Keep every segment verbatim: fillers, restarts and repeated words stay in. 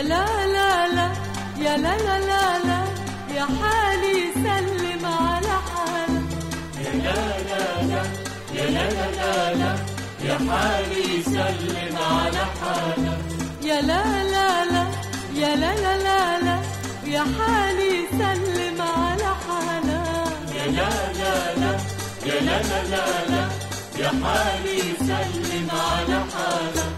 يا لا لا لا يا لا لا لا لا يا حالي سلم على حالك. يا لا لا لا يا لا لا لا لا يا حالي سلم على حالك. يا لا لا لا يا لا لا لا لا يا حالي سلم على حالك. يا لا لا لا يا لا لا لا لا يا حالي سلم على حالك.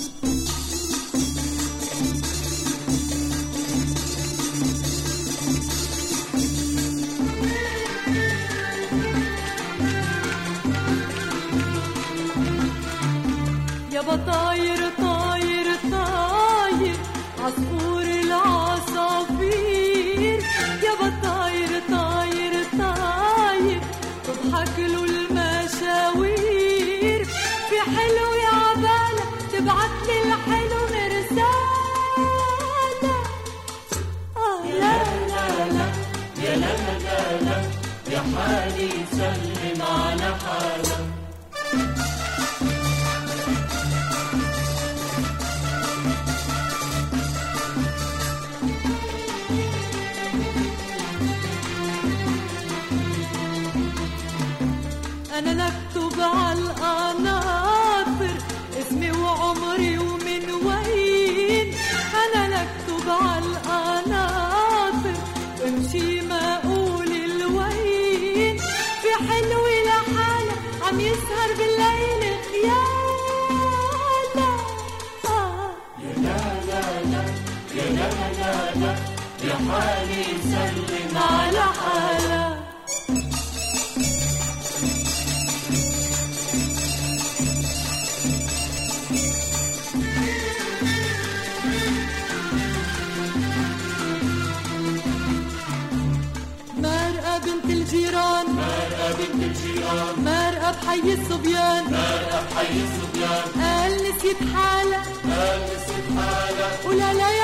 يابا طاير طاير طاير عصفور العصافير. يابا طاير طاير طاير تضحك له المشاوير. في حلو يا عبالة تبعت لي الحلو مرسالة. آه لا لا لا يا لا لا لا لا يا حالي سلم على حالك. أنا نكتب على القناطر اسمي وعمري ومن وين. أنا نكتب على القناطر وامشي ما أقول الوين. في حلو لحالة عم يسهر بالليل خيالة. آه. يا لا لا لا يا لا لا لا لا يا حالي سلم على حالك. بنت الجيران مرقة بنت الجيران مرقة بحي الصبيان مرقة بحي الصبيان. قال نسيت حالك قال نسيت حالك ولا لا